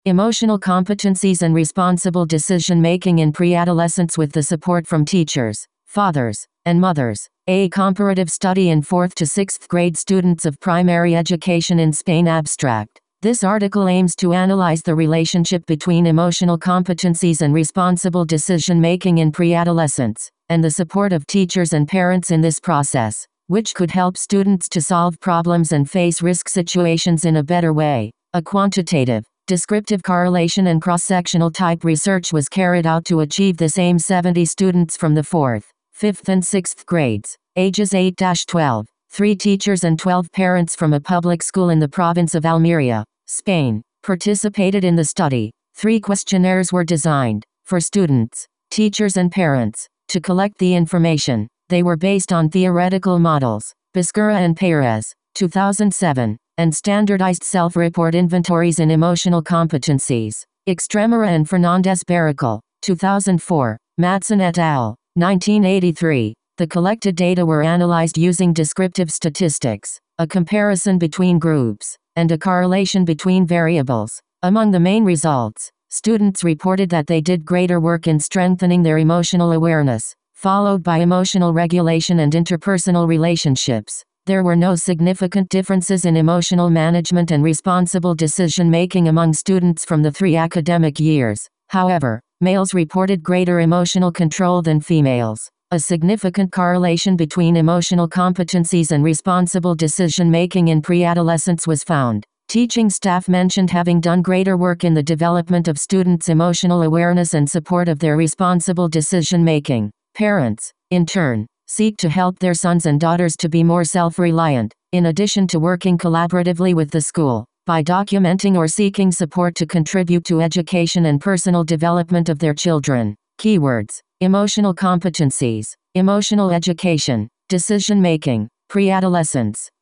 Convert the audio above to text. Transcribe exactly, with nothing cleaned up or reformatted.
Emotional competencies and responsible decision-making in pre-adolescence with the support from teachers, fathers, and mothers. A comparative study in fourth to sixth grade students of primary education in Spain. Abstract. This article aims to analyze the relationship between emotional competencies and responsible decision-making in pre-adolescence, and the support of teachers and parents in this process, which could help students to solve problems and face risk situations in a better way. A quantitative, descriptive correlation and cross-sectional type research was carried out to achieve this aim. seventy students from the fourth, fifth and sixth grades, ages eight to twelve, three teachers and twelve parents from a public school in the province of Almeria, Spain, participated in the study. Three questionnaires were designed, for students, teachers and parents, to collect the information. They were based on theoretical models, Biscura and Perez, two thousand seven, and standardized self-report inventories in emotional competencies, Extremera and Fernandez Barrical, two thousand four, Madsen et al., nineteen eighty-three. The collected data were analyzed using descriptive statistics, a comparison between groups, and a correlation between variables. Among the main results, students reported that they did greater work in strengthening their emotional awareness, followed by emotional regulation and interpersonal relationships. There were no significant differences in emotional management and responsible decision-making among students from the three academic years. However, males reported greater emotional control than females. A significant correlation between emotional competencies and responsible decision-making in pre-adolescence was found. Teaching staff mentioned having done greater work in the development of students' emotional awareness and support of their responsible decision-making. Parents, in turn, seek to help their sons and daughters to be more self-reliant, in addition to working collaboratively with the school, by documenting or seeking support to contribute to education and personal development of their children. Keywords: emotional competencies, emotional education, decision-making, pre-adolescence.